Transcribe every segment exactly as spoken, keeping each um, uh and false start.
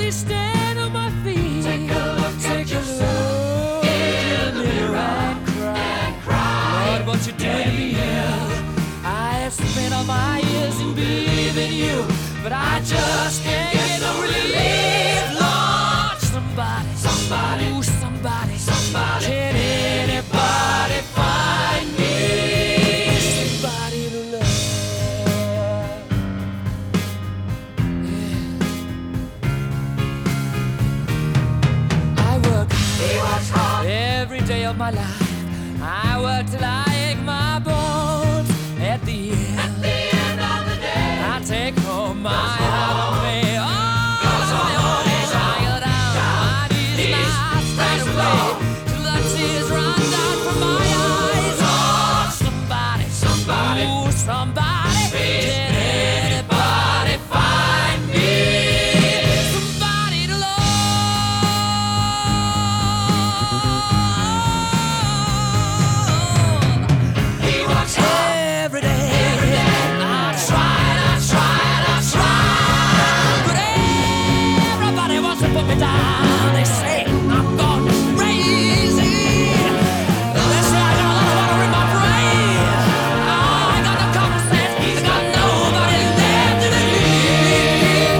me stand on my feet. Take a look Take at a yourself look in the mirror and cry. and cry. Lord, what you doing to me? I have spent all my years in believing you, but I just can't get no relief. Lord, somebody, Somebody, ooh, somebody, somebody. can anybody find me somebody to love? Yeah. I work He works hard. every day of my life. I work till I ache my bones. At the end, At the end of the day, I take home my heart on me. Oh, Goes on, I on, go down my knees, knees, my praise straight the away Lord. till the tears run down from my eyes. Oh, somebody, Somebody, ooh, somebody, please, can anybody find me somebody to love? he works hard. Every day, Every day. I tried, I tried, I tried, but everybody wants to put me down. They say I'm gone crazy. They say I got a lot of water in my brain. Oh, I got no common sense. I got nobody left to believe.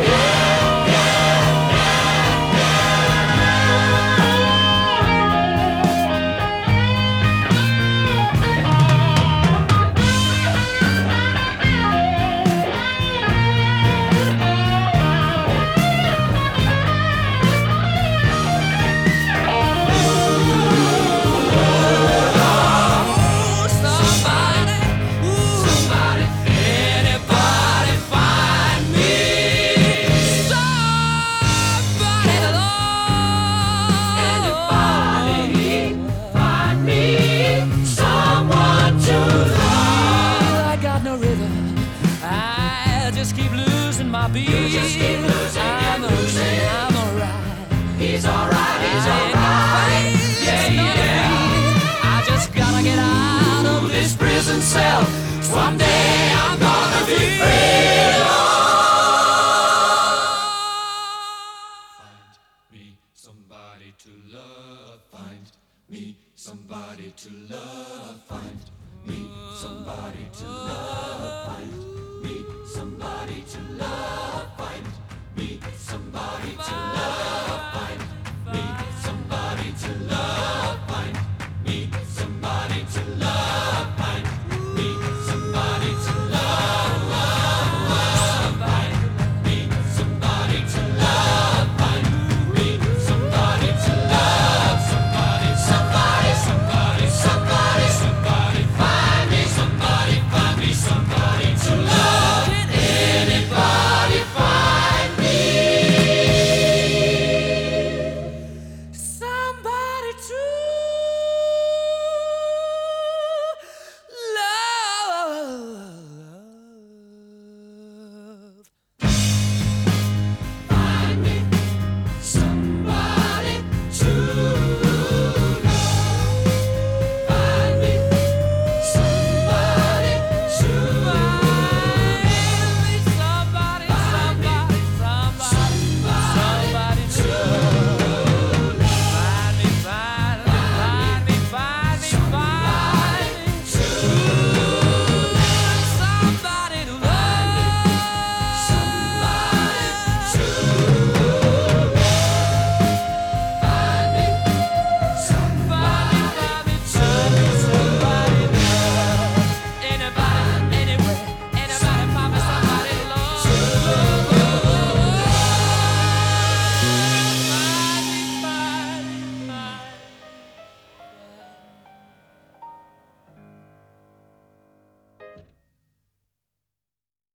Ooh, somebody, ooh, Somebody, anybody find me somebody to love? anybody find me someone to love. I got no rhythm. I just keep losing my beat. You just keep losing I'm and okay, losing. I'm alright. He's alright, he's I ain't alright. afraid, Yeah, it's not yeah. me. I just gotta get out of this prison cell. Someday I'm gonna be free. Find me somebody to love. Find me somebody to love. Find me somebody to love. Find me somebody to love.